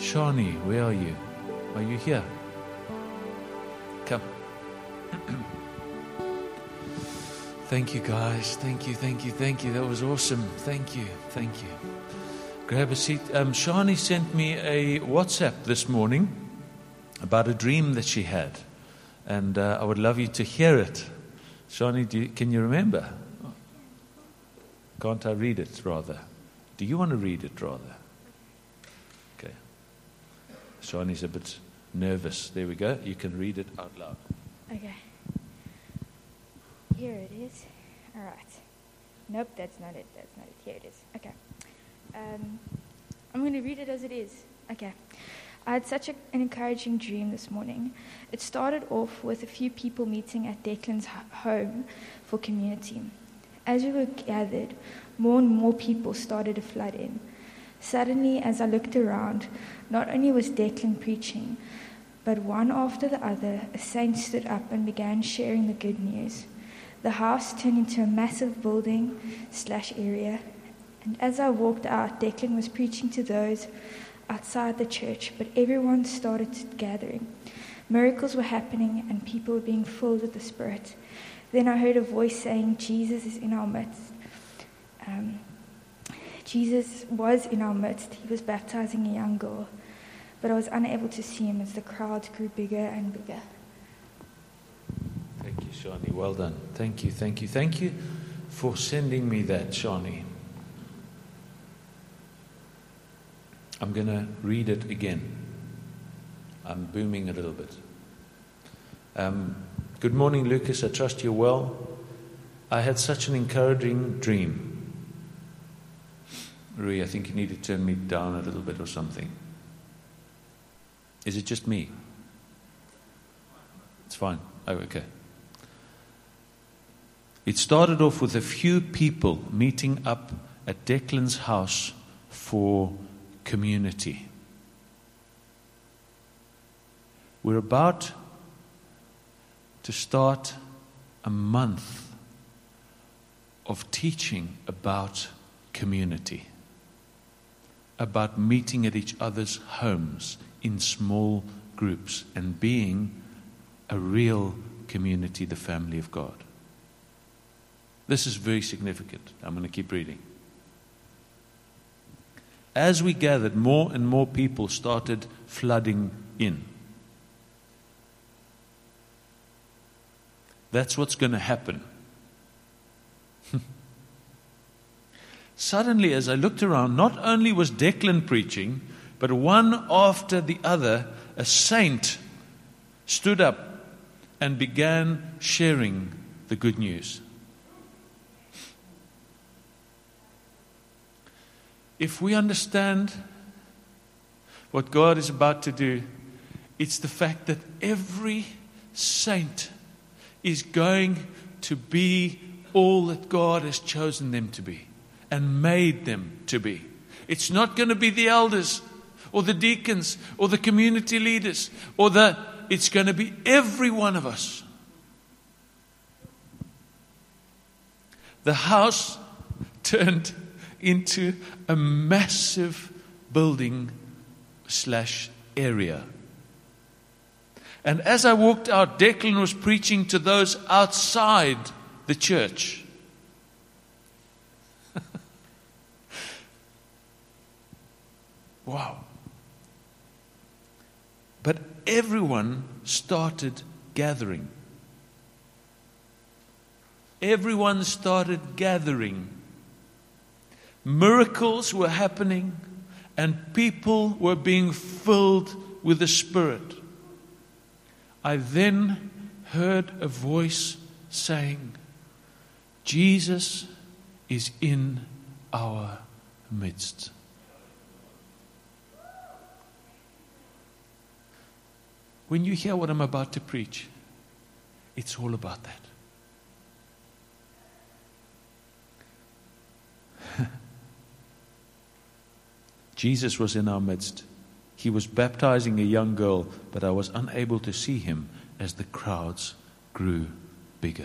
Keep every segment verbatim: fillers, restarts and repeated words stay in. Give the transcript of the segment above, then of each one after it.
Shani, where are you? Are you here? Come. Thank you, guys. Thank you, thank you, thank you. That was awesome. Thank you, thank you. Grab a seat. Um, Shani sent me a WhatsApp this morning about a dream that she had. And uh, I would love you to hear it. Shani, do you, can you remember? Can't I read it, rather? Do you want to read it, rather? Okay. Shani's a bit nervous. There we go. You can read it out loud. Okay. Here it is. All right. Nope, that's not it. That's not it. Here it is. Okay. Um, I'm going to read it as it is. Okay. I had such a, an encouraging dream this morning. It started off with a few people meeting at Declan's home for community. As we were gathered, more and more people started to flood in. Suddenly, as I looked around, not only was Declan preaching, but one after the other, a saint stood up and began sharing the good news. The house turned into a massive building slash area, and as I walked out, Declan was preaching to those outside the church, but everyone started gathering. Miracles were happening, and people were being filled with the Spirit. Then I heard a voice saying, Jesus is in our midst. Um, Jesus was in our midst. He was baptizing a young girl, but I was unable to see him as the crowds grew bigger and bigger. Thank you, Shani. Well done. Thank you, thank you, thank you for sending me that, Shani. I'm going to read it again. I'm booming a little bit. Um, good morning, Lucas. I trust you're well. I had such an encouraging dream. Rui, I think you need to turn me down a little bit or something. Is it just me? It's fine. Oh, okay. It started off with a few people meeting up at Declan's house for community. We're about to start a month of teaching about community, about meeting at each other's homes in small groups and being a real community, the family of God. This is very significant. I'm going to keep reading. As we gathered, more and more people started flooding in. That's what's going to happen. Suddenly, as I looked around, not only was Declan preaching, but one after the other, a saint stood up and began sharing the good news. If we understand what God is about to do, it's the fact that every saint is going to be all that God has chosen them to be and made them to be. It's not going to be the elders or the deacons or the community leaders or the, it's going to be every one of us. The house turned into a massive building slash area. And as I walked out, Declan was preaching to those outside the church. Wow. But everyone started gathering. Everyone started gathering. Miracles were happening, and people were being filled with the Spirit. I then heard a voice saying, Jesus is in our midst. When you hear what I'm about to preach, it's all about that. Jesus was in our midst. He was baptizing a young girl, but I was unable to see him as the crowds grew bigger.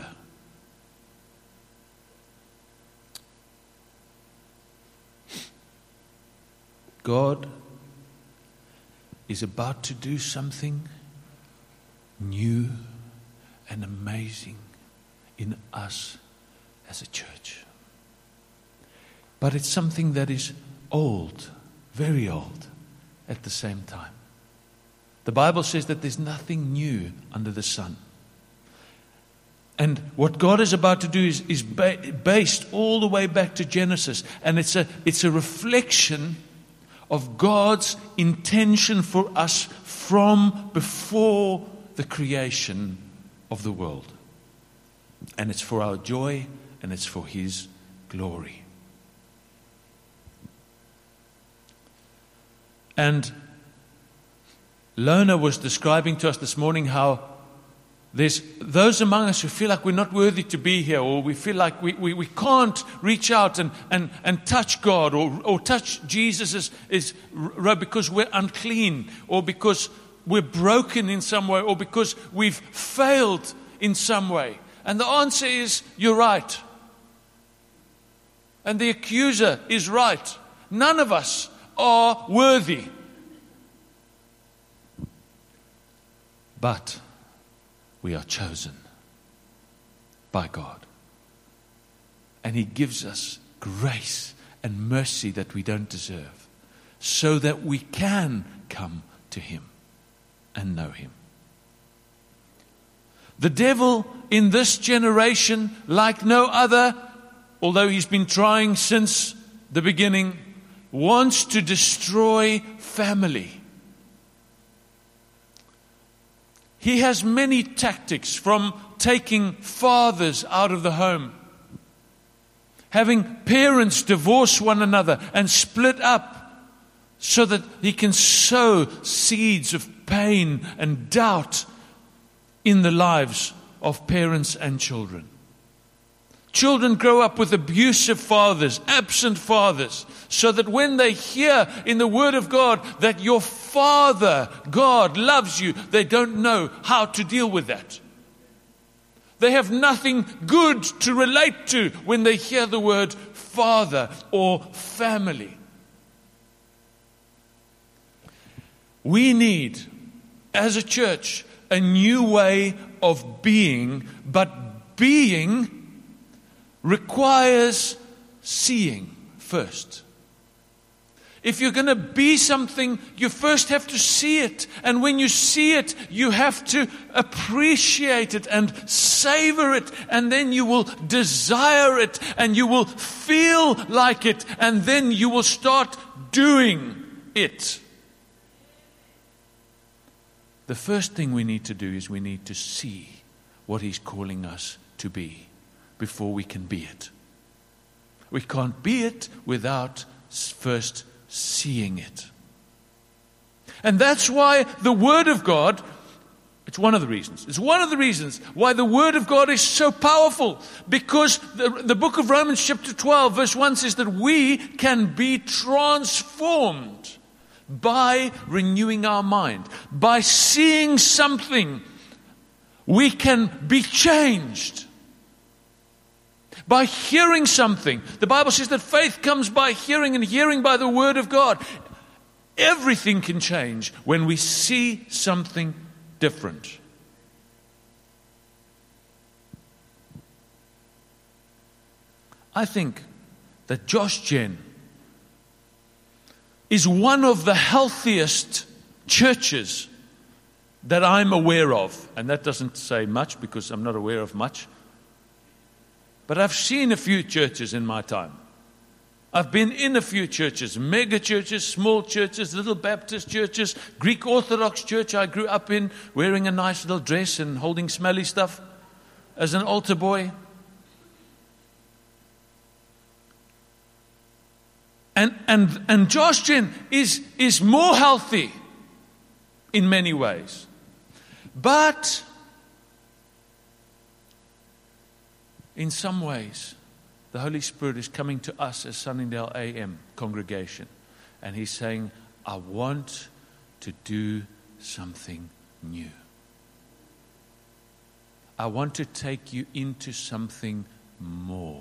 God is about to do something new and amazing in us as a church. But it's something that is old, very old, at the same time. The Bible says that there's nothing new under the sun. And what God is about to do is, is ba- based all the way back to Genesis. And it's a, it's a reflection of God's intention for us from before the creation of the world. And it's for our joy and it's for His glory. And Lona was describing to us this morning how there's those among us who feel like we're not worthy to be here, or we feel like we, we, we can't reach out and, and, and touch God or, or touch Jesus is, is, because we're unclean, or because we're broken in some way, or because we've failed in some way. And the answer is, you're right. And the accuser is right. None of us are worthy. But we are chosen by God. And He gives us grace and mercy that we don't deserve, so that we can come to Him and know Him. The devil in this generation, like no other, although he's been trying since the beginning, wants to destroy family. He has many tactics, from taking fathers out of the home, having parents divorce one another and split up so that he can sow seeds of pain and doubt in the lives of parents and children. Children grow up with abusive fathers, absent fathers, so that when they hear in the Word of God that your Father, God, loves you, they don't know how to deal with that. They have nothing good to relate to when they hear the word Father or family. We need, as a church, a new way of being, but being requires seeing first. If you're going to be something, you first have to see it. And when you see it, you have to appreciate it and savor it. And then you will desire it and you will feel like it. And then you will start doing it. The first thing we need to do is we need to see what He's calling us to be before we can be it. We can't be it without first seeing it. And that's why the Word of God, it's one of the reasons, it's one of the reasons why the Word of God is so powerful. Because the, the book of Romans chapter twelve verse one says that we can be transformed by renewing our mind. By seeing something, we can be changed. By hearing something. The Bible says that faith comes by hearing, and hearing by the Word of God. Everything can change when we see something different. I think that Josh Gen is one of the healthiest churches that I'm aware of. And that doesn't say much because I'm not aware of much. But I've seen a few churches in my time. I've been in a few churches, mega churches, small churches, little Baptist churches, Greek Orthodox church I grew up in, wearing a nice little dress and holding smelly stuff as an altar boy. And and and Josh Gen is, is more healthy in many ways. But in some ways, the Holy Spirit is coming to us as Sunningdale A M congregation. And He's saying, I want to do something new. I want to take you into something more.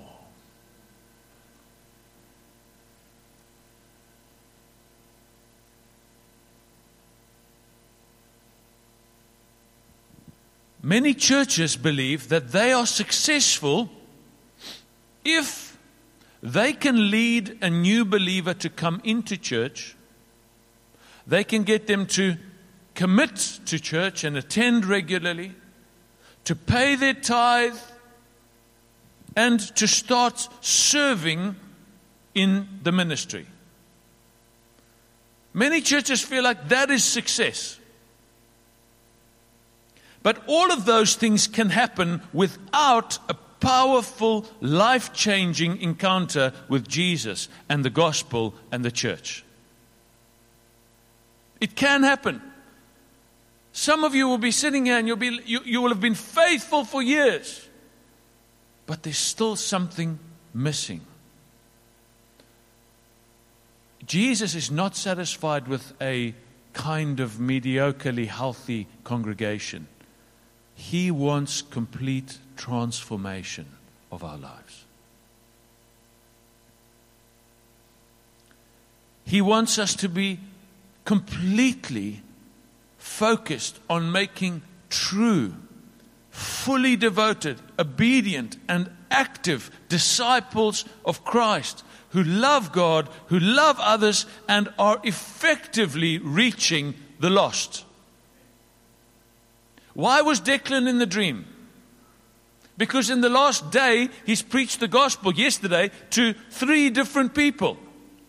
many churches believe that they are successful if they can lead a new believer to come into church, they can get them to commit to church and attend regularly, to pay their tithe, and to start serving in the ministry. Many churches feel like that is success. But all of those things can happen without a powerful, life-changing encounter with Jesus and the gospel and the church. It can happen. Some of you will be sitting here and you'll be, you, you will have been faithful for years. But there's still something missing. Jesus is not satisfied with a kind of mediocrely healthy congregation. He wants complete transformation of our lives. He wants us to be completely focused on making true, fully devoted, obedient, and active disciples of Christ who love God, who love others, and are effectively reaching the lost. Why was Declan in the dream? Because in the last day, he's preached the gospel yesterday to three different people.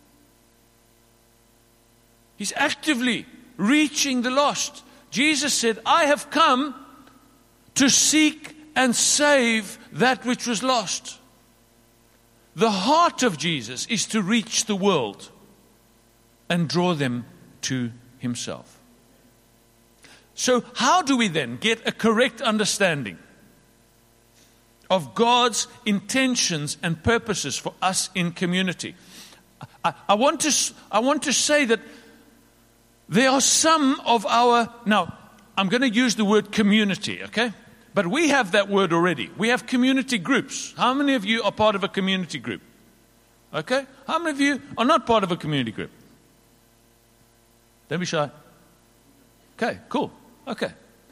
He's actively reaching the lost. Jesus said, I have come to seek and save that which was lost. The heart of Jesus is to reach the world and draw them to himself. So how do we then get a correct understanding of God's intentions and purposes for us in community? I, I, want to, I want to say that there are some of our, now I'm going to use the word community, okay? But we have that word already. We have community groups. How many of you are part of a community group? Okay? How many of you are not part of a community group? Don't be shy. Okay, cool. Okay.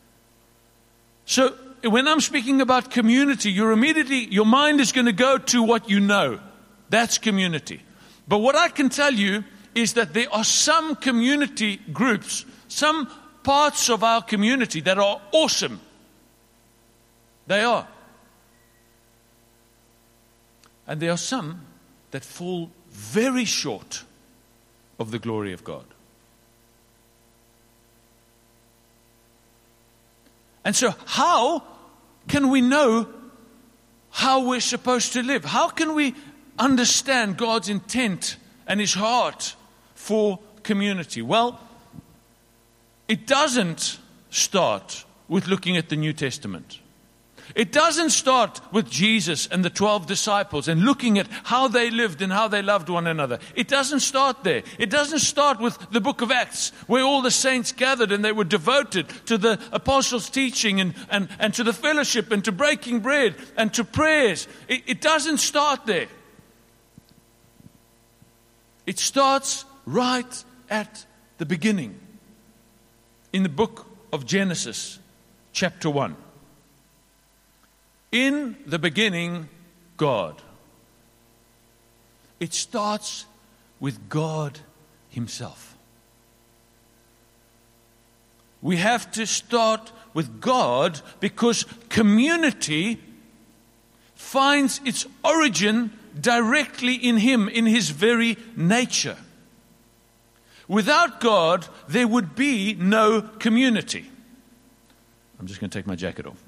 So when I'm speaking about community, you're immediately, your mind is going to go to what you know. That's community. But what I can tell you is that there are some community groups, some parts of our community that are awesome. They are. And there are some that fall very short of the glory of God. And so how can we know how we're supposed to live? How can we understand God's intent and His heart for community? Well, it doesn't start with looking at the New Testament. It doesn't start with Jesus and the twelve disciples and looking at how they lived and how they loved one another. It doesn't start there. It doesn't start with the book of Acts, where all the saints gathered and they were devoted to the apostles' teaching and, and, and to the fellowship and to breaking bread and to prayers. It, it doesn't start there. It starts right at the beginning, in the book of Genesis, chapter one. In the beginning, God. It starts with God Himself. We have to start with God because community finds its origin directly in Him, in His very nature. Without God, there would be no community. I'm just going to take my jacket off.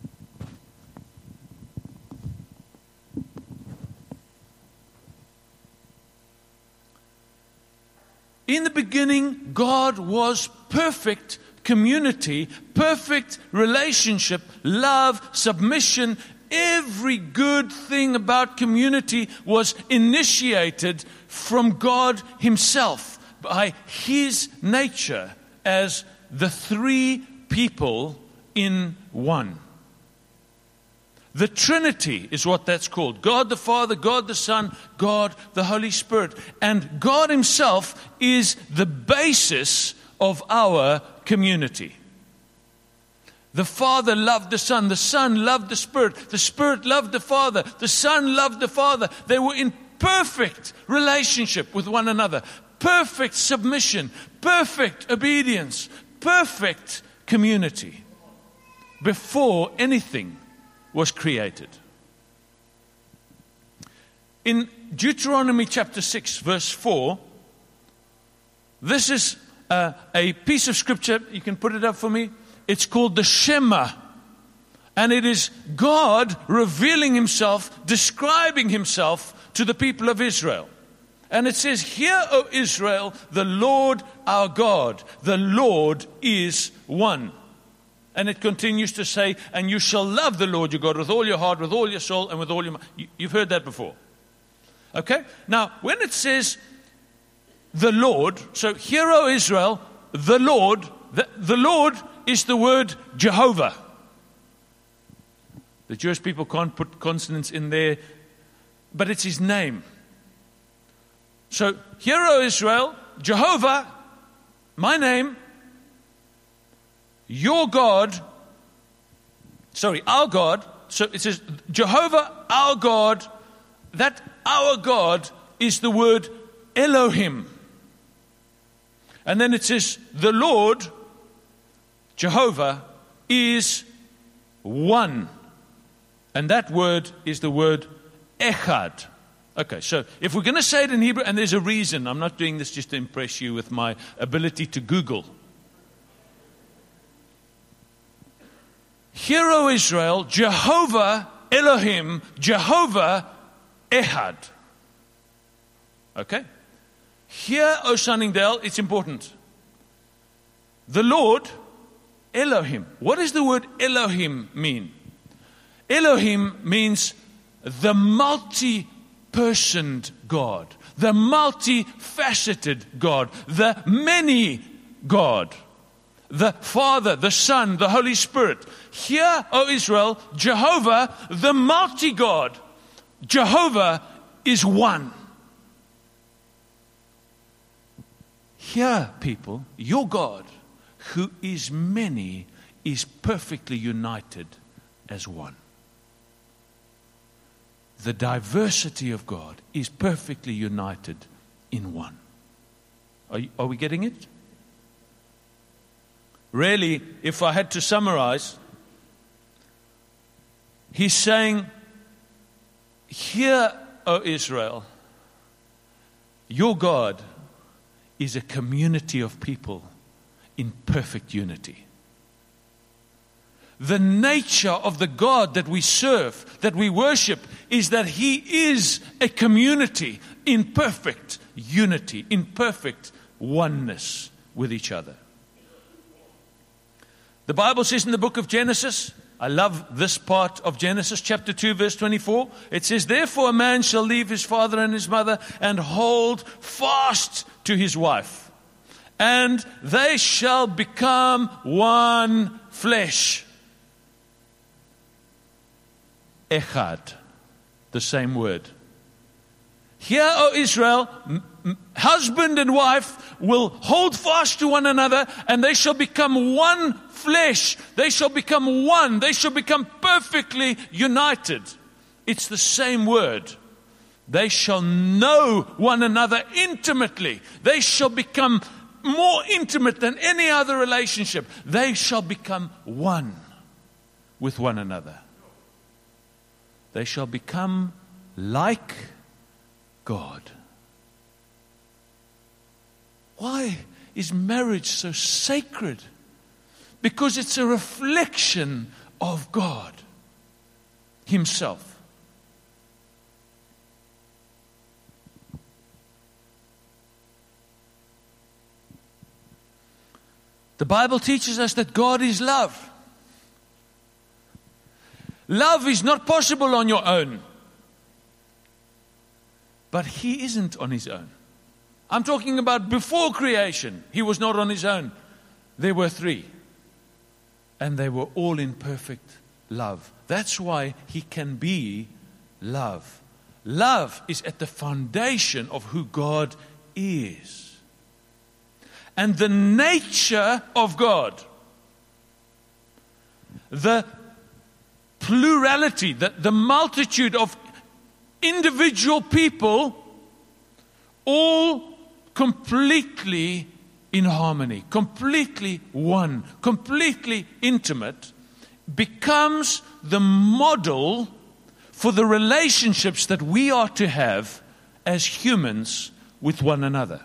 In the beginning, God was perfect community, perfect relationship, love, submission. Every good thing about community was initiated from God Himself by His nature as the three people in one. The Trinity is what that's called. God the Father, God the Son, God the Holy Spirit. And God Himself is the basis of our community. The Father loved the Son. The Son loved the Spirit. The Spirit loved the Father. The Son loved the Father. They were in perfect relationship with one another. Perfect submission. Perfect obedience. Perfect community. Before anything was created. In Deuteronomy chapter six, verse four, this is uh, a piece of scripture. You can put it up for me. It's called the Shema. And it is God revealing himself, describing himself to the people of Israel. And it says, "Hear, O Israel, the Lord our God, the Lord is one." And it continues to say, "And you shall love the Lord your God with all your heart, with all your soul, and with all your mind." You've heard that before. Okay? Now, when it says the Lord, so hear, O Israel, the Lord, the, the Lord is the word Jehovah. The Jewish people can't put consonants in there, but it's his name. So, hear, O Israel, Jehovah, my name, your God, sorry, our God. So it says, Jehovah, our God. That our God is the word Elohim. And then it says, the Lord, Jehovah, is one. And that word is the word Echad. Okay, so if we're going to say it in Hebrew, and there's a reason, I'm not doing this just to impress you with my ability to Google. Hear, O Israel, Jehovah Elohim, Jehovah Echad. Okay? Here, O Sunningdale, it's important. The Lord, Elohim. What does the word Elohim mean? Elohim means the multi-personed God, the multi-faceted God, the many God, the Father, the Son, the Holy Spirit. Hear, O Israel, Jehovah, the multi-God. Jehovah is one. Hear, people, your God, who is many, is perfectly united as one. The diversity of God is perfectly united in one. Are, you, are we getting it? Really, if I had to summarize, he's saying, hear, O Israel, your God is a community of people in perfect unity. The nature of the God that we serve, that we worship, is that He is a community in perfect unity, in perfect oneness with each other. The Bible says in the book of Genesis, I love this part of Genesis chapter two verse twenty-four. It says, therefore a man shall leave his father and his mother and hold fast to his wife, and they shall become one flesh. Echad, the same word. Hear, O Israel, m- m- husband and wife will hold fast to one another, and they shall become one flesh. They shall become one. They shall become perfectly united. It's the same word. They shall know one another intimately. They shall become more intimate than any other relationship. They shall become one with one another. They shall become like God. Why is marriage so sacred? Because it's a reflection of God Himself. The Bible teaches us that God is love. Love is not possible on your own. But He isn't on His own. I'm talking about before creation. He was not on His own. There were three. And they were all in perfect love. That's why He can be love. Love is at the foundation of who God is. And the nature of God the plurality, the, the multitude of individual people, all completely in harmony, completely one, completely intimate, becomes the model for the relationships that we are to have as humans with one another.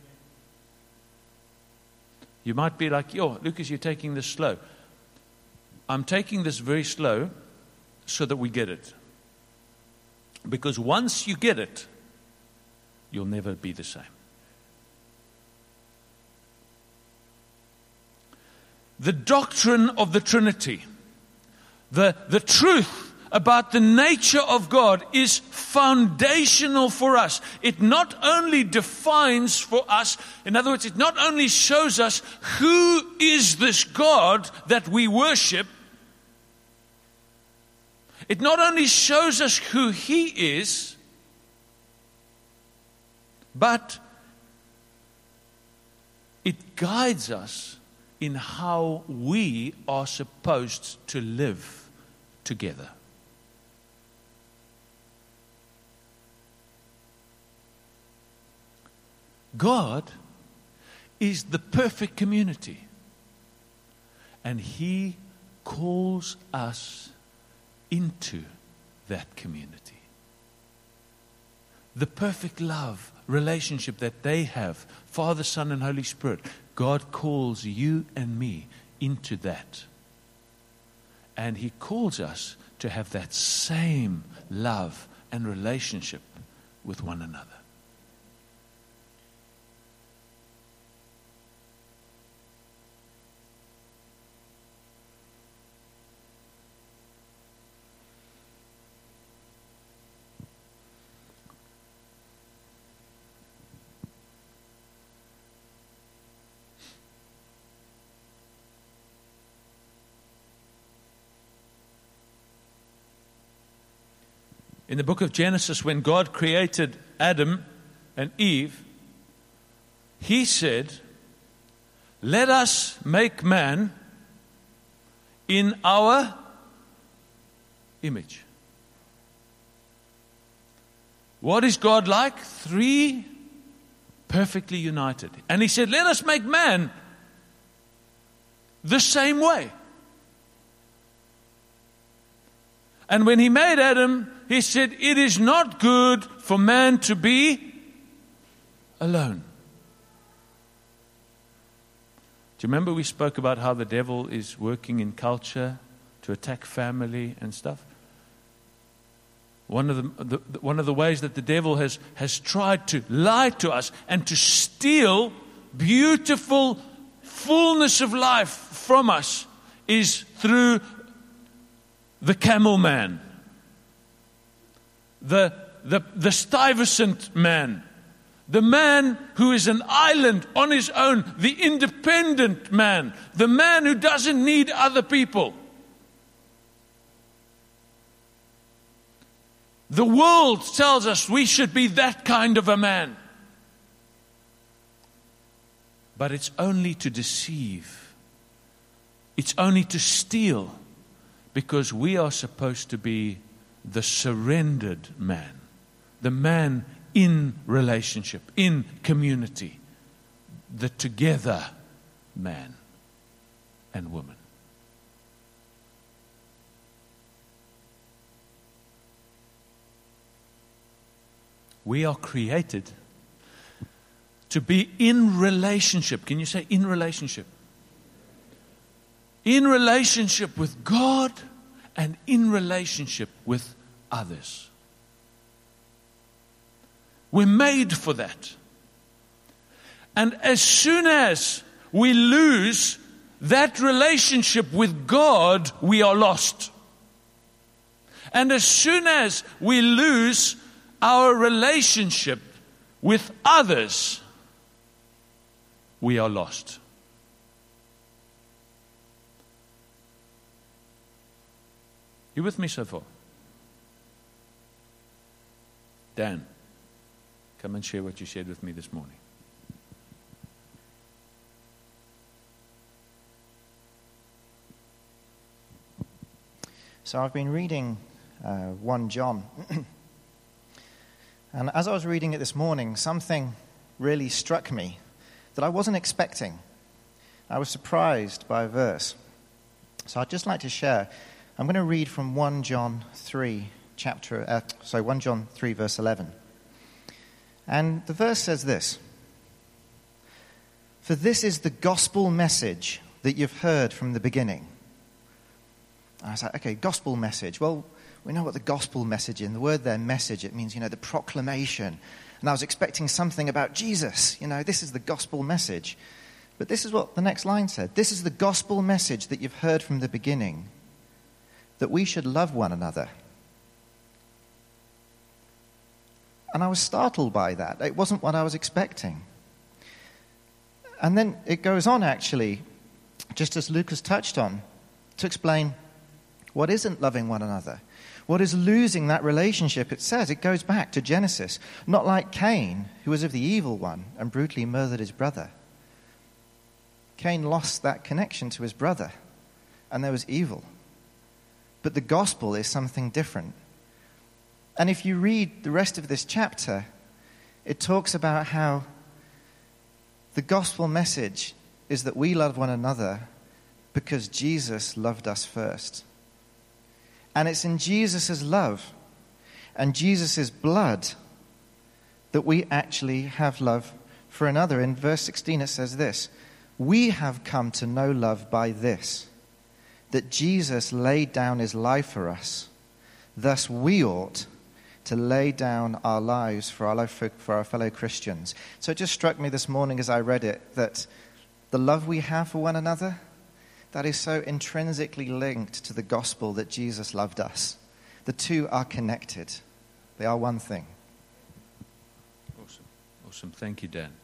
You might be like, yo, Lucas, you're taking this slow. I'm taking this very slow so that we get it. Because once you get it, you'll never be the same. The doctrine of the Trinity, the, the truth about the nature of God is foundational for us. It not only defines for us, in other words, it not only shows us who is this God that we worship, it not only shows us who He is, but it guides us in how we are supposed to live together. God is the perfect community, and He calls us into that community. The perfect love relationship that they have, Father, Son, and Holy Spirit, God calls you and me into that. And He calls us to have that same love and relationship with one another. In the book of Genesis, when God created Adam and Eve, He said, let us make man in our image. What is God like? Three perfectly united. And He said, let us make man the same way. And when He made Adam, He said, it is not good for man to be alone. Do you remember we spoke about how the devil is working in culture to attack family and stuff? One of the, the one of the ways that the devil has, has tried to lie to us and to steal beautiful fullness of life from us is through the camel man, the, the, the Stuyvesant man, the man who is an island on his own, the independent man, the man who doesn't need other people. The world tells us we should be that kind of a man. But it's only to deceive. It's only to steal. Because we are supposed to be the surrendered man. The man in relationship, in community. The together man and woman. We are created to be in relationship. Can you say in relationship? In relationship with God and in relationship with others. We're made for that. And as soon as we lose that relationship with God, we are lost. And as soon as we lose our relationship with others, we are lost. You with me so far? Dan, come and share what you shared with me this morning. So I've been reading uh, First John. And as I was reading it this morning, something really struck me that I wasn't expecting. I was surprised by a verse. So I'd just like to share. I'm going to read from First John three, chapter, uh, sorry, First John three, verse eleven. And the verse says this: "For this is the gospel message that you've heard from the beginning." And I was like, okay, gospel message. Well, we know what the gospel message is. And the word there, message, it means, you know, the proclamation. And I was expecting something about Jesus. You know, this is the gospel message. But this is what the next line said. "This is the gospel message that you've heard from the beginning, that we should love one another." And I was startled by that. It wasn't what I was expecting. And then it goes on, actually, just as Lucas touched on, to explain what isn't loving one another. What is losing that relationship? It says, it goes back to Genesis. Not like Cain, who was of the evil one and brutally murdered his brother. Cain lost that connection to his brother, and there was evil. But the gospel is something different. And if you read the rest of this chapter, it talks about how the gospel message is that we love one another because Jesus loved us first. And it's in Jesus' love and Jesus' blood that we actually have love for another. In verse sixteen it says this: "We have come to know love by this, that Jesus laid down his life for us. Thus we ought to lay down our lives for our, for our fellow Christians." So it just struck me this morning as I read it that the love we have for one another, that is so intrinsically linked to the gospel that Jesus loved us. The two are connected. They are one thing. Awesome. Awesome. Thank you, Dan.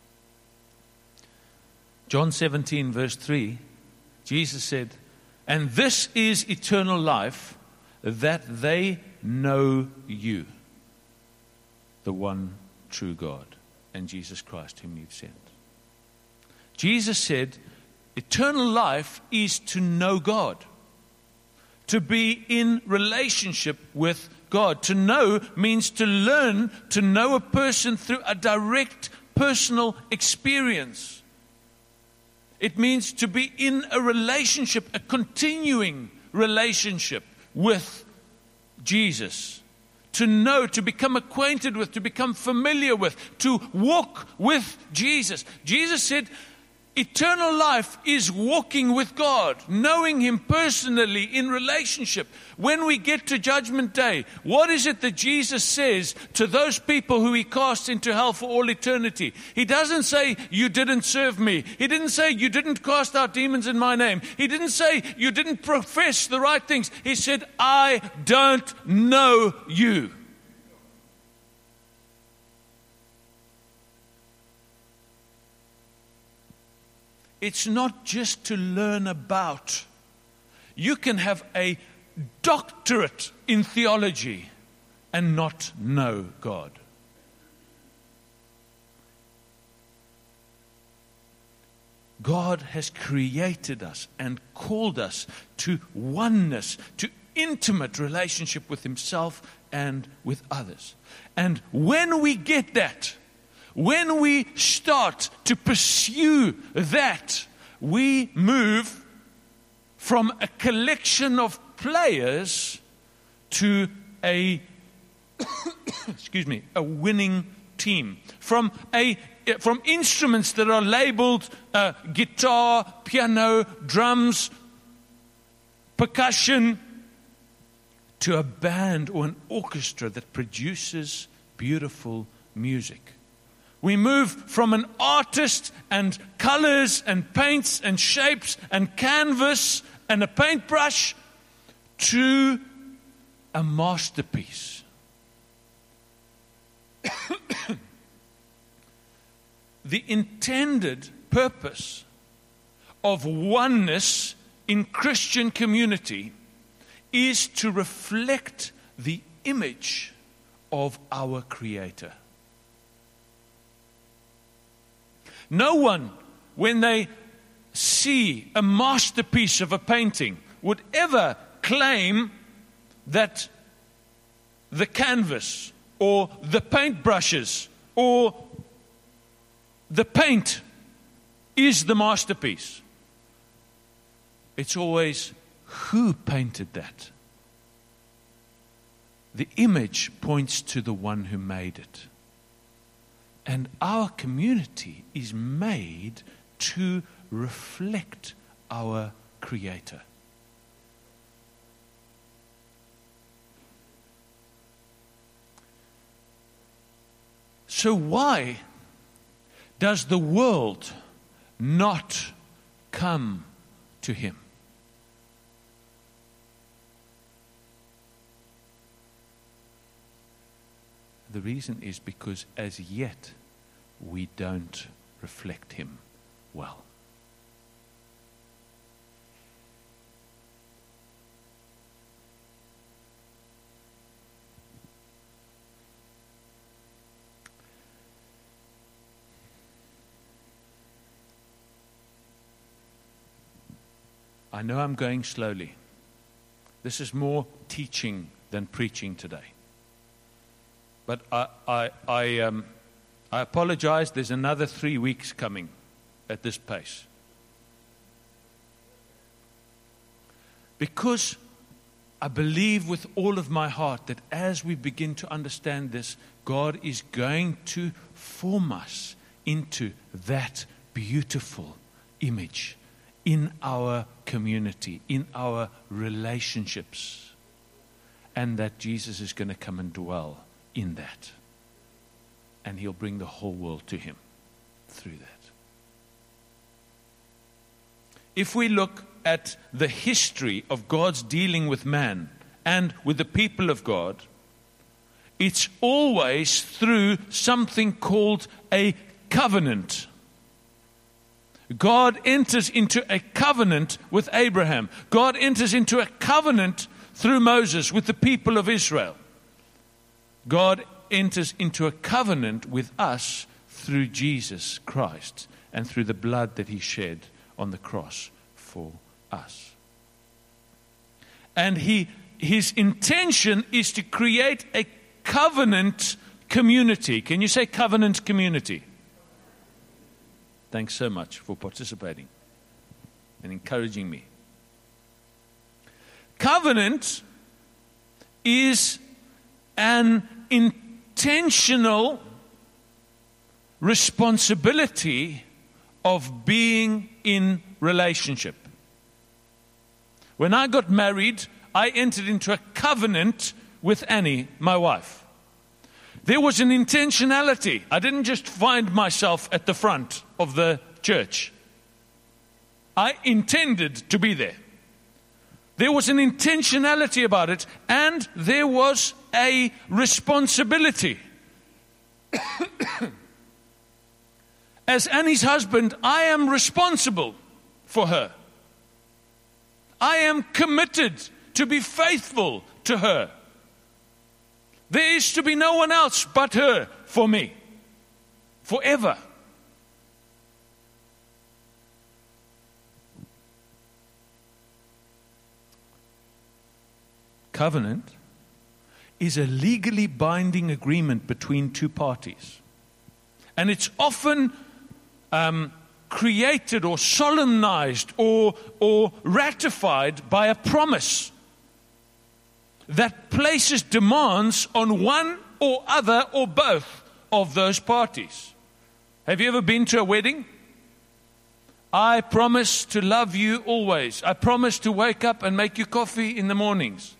John seventeen, verse three, Jesus said, "And this is eternal life, that they know you, the one true God, and Jesus Christ whom you've sent." Jesus said, eternal life is to know God, to be in relationship with God. To know means to learn to know a person through a direct personal experience. It means to be in a relationship, a continuing relationship with Jesus. To know, to become acquainted with, to become familiar with, to walk with Jesus. Jesus said, eternal life is walking with God, knowing Him personally in relationship. When we get to Judgment Day, what is it that Jesus says to those people who He casts into hell for all eternity? He doesn't say, you didn't serve me. He didn't say, you didn't cast out demons in my name. He didn't say, you didn't profess the right things. He said, I don't know you. It's not just to learn about. You can have a doctorate in theology and not know God. God has created us and called us to oneness, to intimate relationship with Himself and with others. And when we get that, when we start to pursue that, we move from a collection of players to a, excuse me, a winning team. From a from instruments that are labeled uh, guitar, piano, drums, percussion, to a band or an orchestra that produces beautiful music. We move from an artist and colors and paints and shapes and canvas and a paintbrush to a masterpiece. The intended purpose of oneness in Christian community is to reflect the image of our Creator. No one, when they see a masterpiece of a painting, would ever claim that the canvas or the paintbrushes or the paint is the masterpiece. It's always who painted that. The image points to the one who made it. And our community is made to reflect our Creator. So why does the world not come to Him? The reason is because as yet we don't reflect Him well. I know I'm going slowly. This is more teaching than preaching today. But I, I, I, um, I apologize. There's another three weeks coming at this pace. Because I believe with all of my heart that as we begin to understand this, God is going to form us into that beautiful image in our community, in our relationships, and that Jesus is going to come and dwell in that. And He'll bring the whole world to Him through that. If we look at the history of God's dealing with man and with the people of God, it's always through something called a covenant. God enters into a covenant with Abraham. God enters into a covenant through Moses with the people of Israel. God enters into a covenant with us through Jesus Christ and through the blood that He shed on the cross for us. And he, His intention is to create a covenant community. Can you say covenant community? Thanks so much for participating and encouraging me. Covenant is an intentional responsibility of being in relationship. When I got married, I entered into a covenant with Annie, my wife. There was an intentionality. I didn't just find myself at the front of the church. I intended to be there. There was an intentionality about it, and there was a responsibility. As Annie's husband, I am responsible for her. I am committed to be faithful to her. There is to be no one else but her for me, forever. Covenant is a legally binding agreement between two parties. And it's often um, created or solemnized or, or ratified by a promise that places demands on one or other or both of those parties. Have you ever been to a wedding? I promise to love you always. I promise to wake up and make you coffee in the mornings.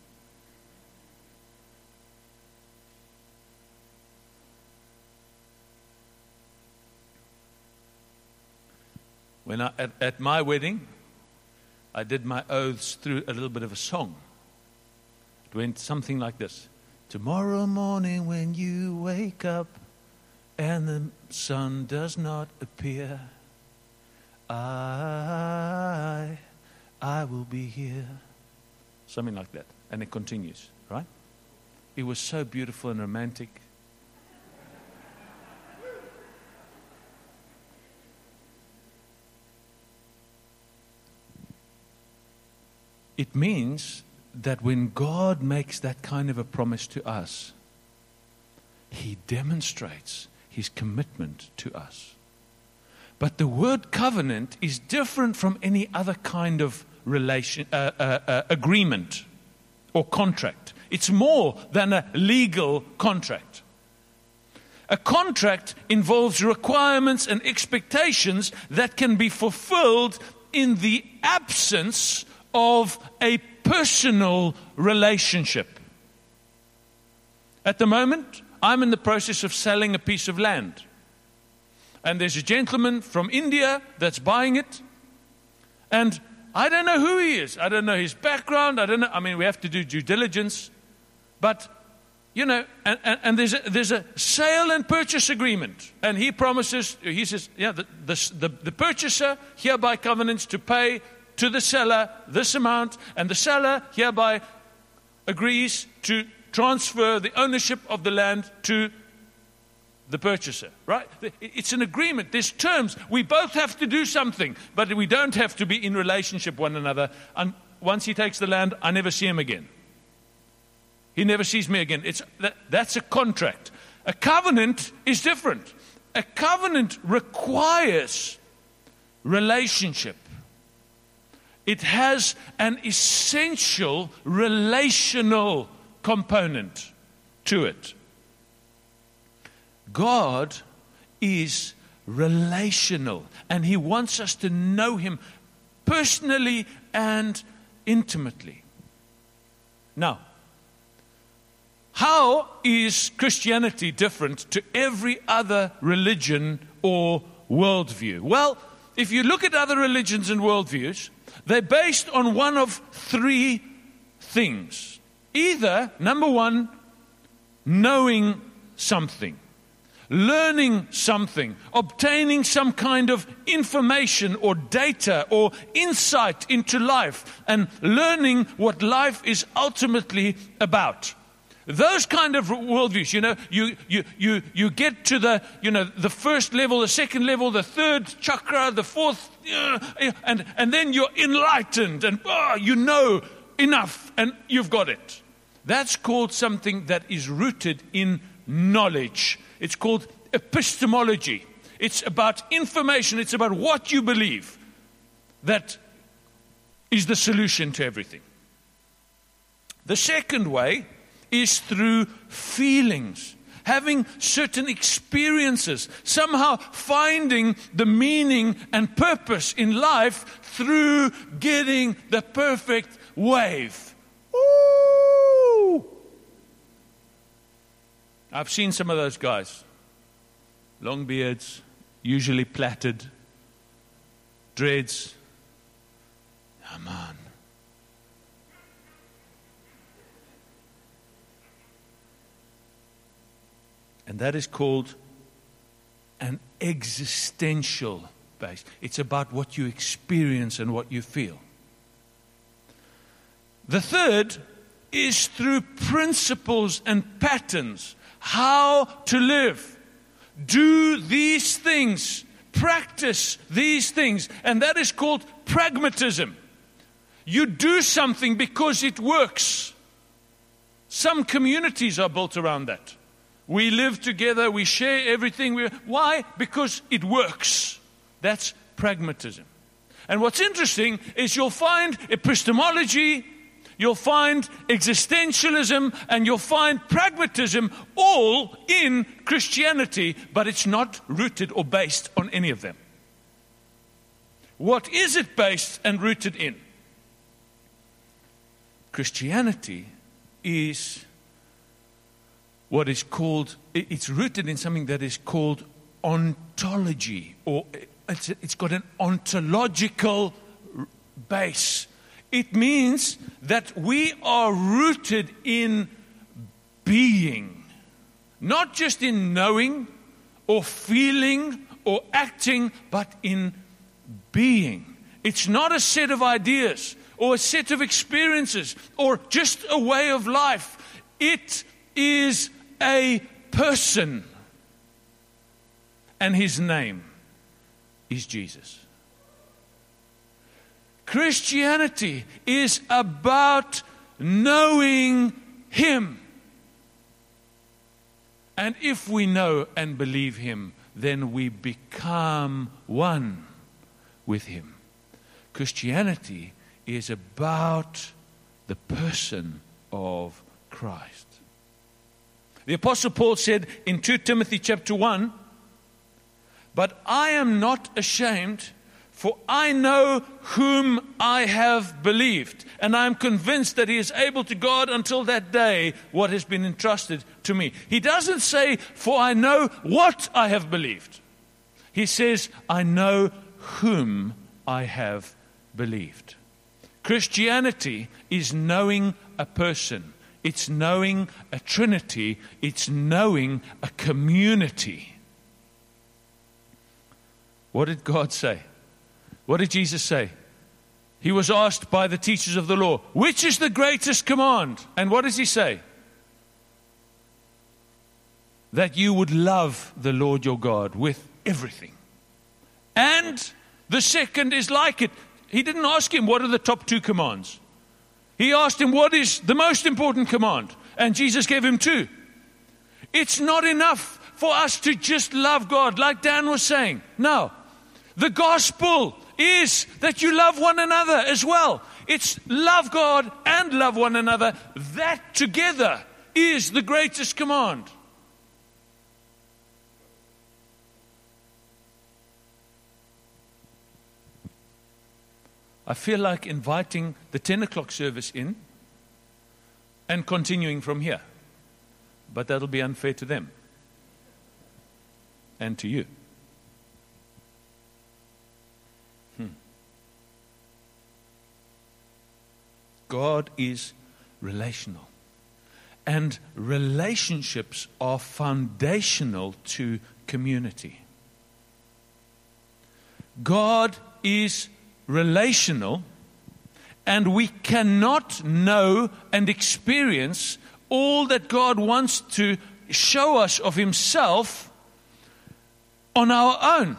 When I, at, at my wedding, I did my oaths through a little bit of a song. It went something like this. Tomorrow morning when you wake up and the sun does not appear, I, I will be here. Something like that. And it continues, right? It was so beautiful and romantic. It means that when God makes that kind of a promise to us, He demonstrates His commitment to us. But the word covenant is different from any other kind of relation, uh, uh, uh, agreement or contract. It's more than a legal contract. A contract involves requirements and expectations that can be fulfilled in the absence of a personal relationship. At the moment, I'm in the process of selling a piece of land. And there's a gentleman from India that's buying it. And I don't know who he is. I don't know his background. I don't know. I mean, we have to do due diligence. But, you know, and, and, and there's, a, there's a sale and purchase agreement. And he promises, he says, yeah, the, the, the, the purchaser hereby covenants to pay to the seller this amount. And the seller hereby agrees to transfer the ownership of the land to the purchaser, right? It's an agreement. There's terms. We both have to do something, but we don't have to be in relationship with one another. And once he takes the land, I never see him again. He never sees me again. It's that, that's a contract. A covenant is different. A covenant requires relationship. It has an essential relational component to it. God is relational, and He wants us to know Him personally and intimately. Now, how is Christianity different to every other religion or worldview? Well, if you look at other religions and worldviews, they're based on one of three things. Either, number one, knowing something. Learning something, obtaining some kind of information or data or insight into life, and learning what life is ultimately about. Those kind of worldviews, you know, you you you you get to the you know the first level, the second level, the third chakra, the fourth, uh, and and then you're enlightened, and oh, you know enough, and you've got it. That's called something that is rooted in knowledge. It's called epistemology. It's about information. It's about what you believe that is the solution to everything. The second way is through feelings, having certain experiences, somehow finding the meaning and purpose in life through getting the perfect wave. Ooh! I've seen some of those guys. Long beards, usually plaited, dreads. Come on. And that is called an existential base. It's about what you experience and what you feel. The third is through principles and patterns. How to live. Do these things. Practice these things. And that is called pragmatism. You do something because it works. Some communities are built around that. We live together, we share everything. We, why? Because it works. That's pragmatism. And what's interesting is you'll find epistemology, you'll find existentialism, and you'll find pragmatism all in Christianity, but it's not rooted or based on any of them. What is it based and rooted in? Christianity is what is called, it's rooted in something that is called ontology, or it's, it's got an ontological base. It means that we are rooted in being, not just in knowing or feeling or acting, but in being. It's not a set of ideas or a set of experiences or just a way of life. It is a person, and his name is Jesus. Christianity is about knowing Him. And if we know and believe Him, then we become one with Him. Christianity is about the person of Christ. The Apostle Paul said in Second Timothy chapter one, "But I am not ashamed, for I know whom I have believed, and I am convinced that He is able to guard until that day what has been entrusted to me." He doesn't say, "For I know what I have believed." He says, "I know whom I have believed." Christianity is knowing a person. It's knowing a Trinity. It's knowing a community. What did God say? What did Jesus say? He was asked by the teachers of the law, which is the greatest command? And what does He say? That you would love the Lord your God with everything. And the second is like it. He didn't ask him, what are the top two commands? He asked him, what is the most important command? And Jesus gave him two. It's not enough for us to just love God, like Dan was saying. No. The gospel is that you love one another as well. It's love God and love one another. That together is the greatest command. I feel like inviting the ten o'clock service in and continuing from here. But that'll be unfair to them and to you. Hmm. God is relational. And relationships are foundational to community. God is relational, and we cannot know and experience all that God wants to show us of Himself on our own.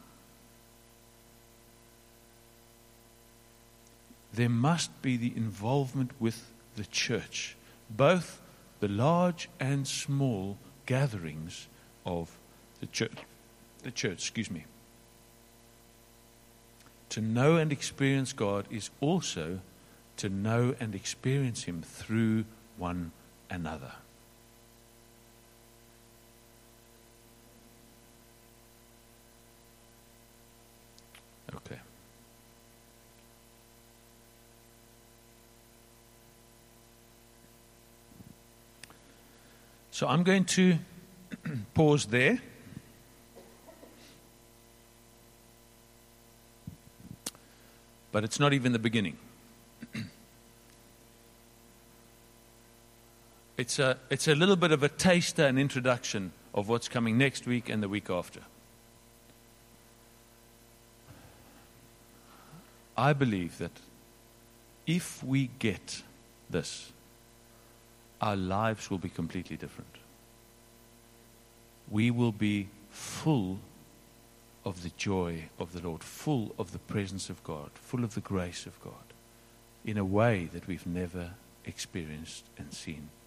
There must be the involvement with the church, both the large and small gatherings of the church. The church, excuse me. To know and experience God is also to know and experience Him through one another. Okay. So I'm going to pause there. But it's not even the beginning. It's a, it's a little bit of a taster and introduction of what's coming next week and the week after. I believe that if we get this, our lives will be completely different. We will be full of the joy of the Lord, full of the presence of God, full of the grace of God, in a way that we've never experienced and seen